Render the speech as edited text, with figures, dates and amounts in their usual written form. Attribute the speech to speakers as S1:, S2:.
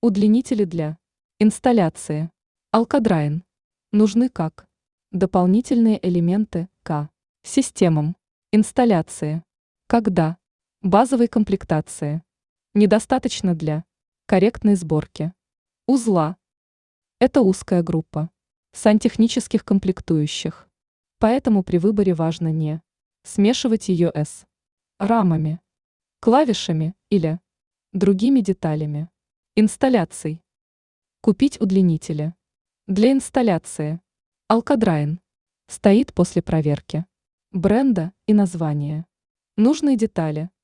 S1: Удлинители для инсталляции. Алкадрайн. Нужны как дополнительные элементы к системам инсталляции. Когда базовой комплектации. Недостаточно для корректной сборки узла. Это узкая группа сантехнических комплектующих. Поэтому при выборе важно не смешивать ее с рамами, клавишами или другими деталями инсталляций. Купить удлинители. Для инсталляции. Алкадрайн. Стоит после проверки бренда и названия. Нужные детали.